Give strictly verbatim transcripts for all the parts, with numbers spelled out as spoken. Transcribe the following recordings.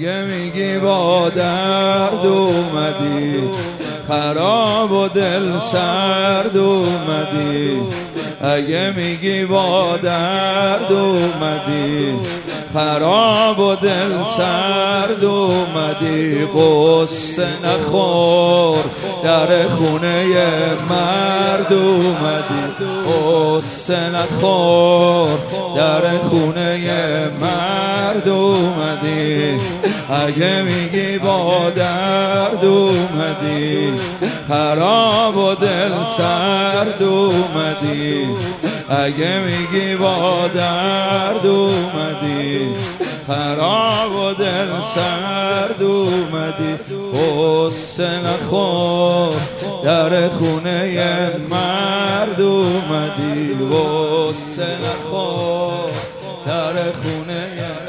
اگه میگی با درد اومدی، خراب و دل سرد اومدی، اگه میگی با درد اومدی، خراب و دل سرد اومدی، قصه نخور در خونه مرد اومدی، قصه نخور در خونه مرد اومدی، اگه میگی با درد اومدی، خراب و دل سرد اومدی، اگه میگی با درد اومدی، خراب و دل سرد اومدی، قصه نخور در خونه مرد اومدی، قصه نخور در خونه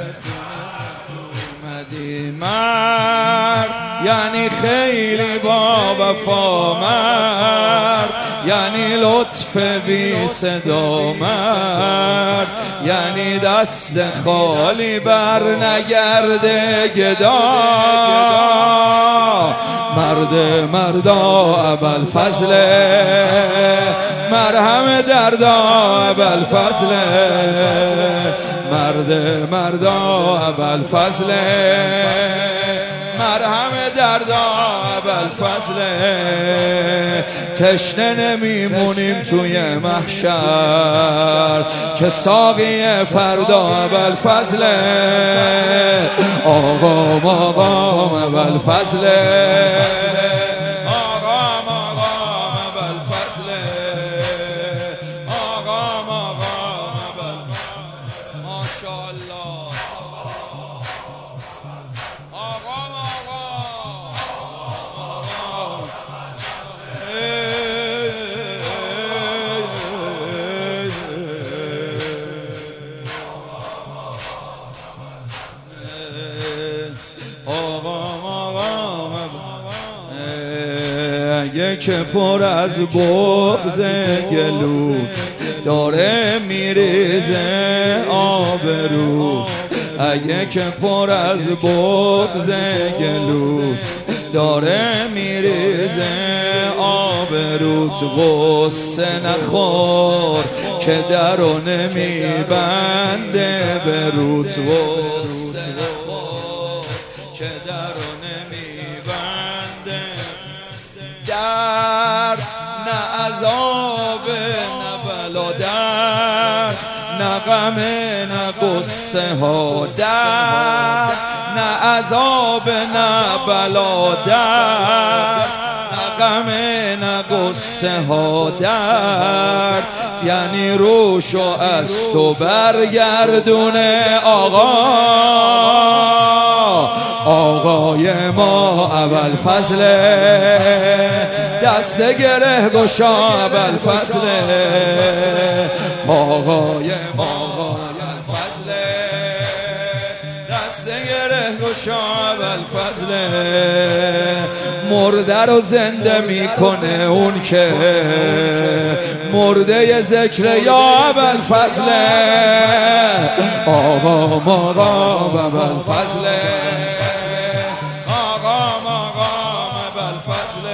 اومدی. مرد یعنی خیلی با وفا، مرد یعنی لطف بی صدا، مرد یعنی دست خالی بر نگرده گدا، مرد مردا ابوالفضل، مرهم دردا ابوالفضل، مرد مردا ابوالفضل، مرهم دردا ابوالفضل. تشنه نمیمونیم توی محشر که ساقی فردا ابوالفضل، آقام آقام ابوالفضل، آقام آقام ابوالفضل، آقام آقام ابوالفضل. ماشاءالله آقام اگه که پر از بغض گلوت داره میریزه آبرو، اگه که پر از بغض گلوت داره میریزه آبروت، غصه نخور که درو نمیبنده بروت، غصه نخور که درو نمیبنده. درد نه عذاب نه بلا، درد نه غم نه قصه ها، درد نه عذاب نه بلا، درد نه غم نه قصه ها، درد یعنی روشو از تو برگردونه آقا، آقای ما ابوالفضل، دست گره گشا ابوالفضل، آقای ما ابوالفضل، دست گره گشا ابوالفضل. مرده رو زنده میکنه اون که مرده ذکر یا ابوالفضل، آقام آقام ابوالفضل، آقام آقام ابوالفضل.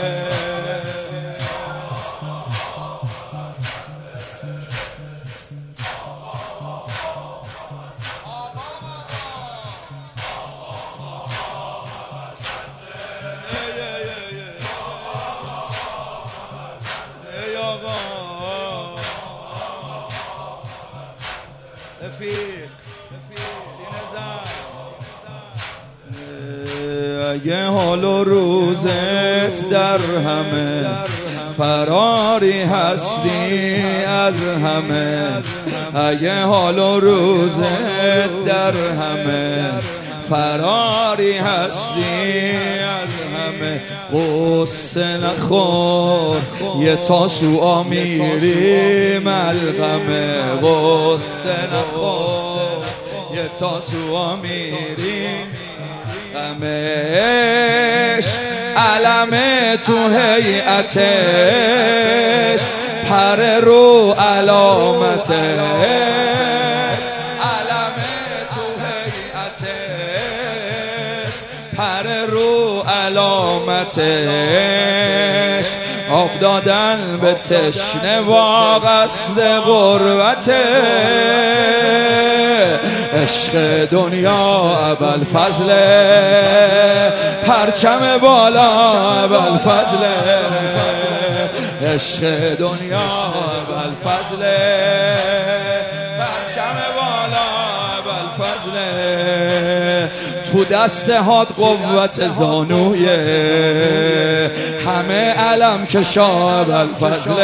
اگه حال و روزت در همه فراری هستی از همه، اگه حال و روزت در همه فراری هستی از همه، قصه نخور یه تاسو آمیری ملغمه، قصه نخور یه تاسو آمیری غمش، علمه تو هیئتش، پر رو علامتش، علمه تو هیئتش، علامتش آب دادن به تشنه و قصد غربته عشق دنیا ابوالفضل پرچم بالا ابوالفضل عشق دنیا ابوالفضل پرچم بالا ابوالفضل تو دست هات قوت زانویه همه علم کشا ابوالفضل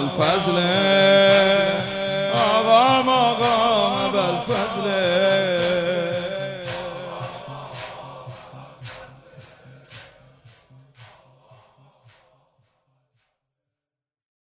ابوالفضل آقا آقا ابوالفضل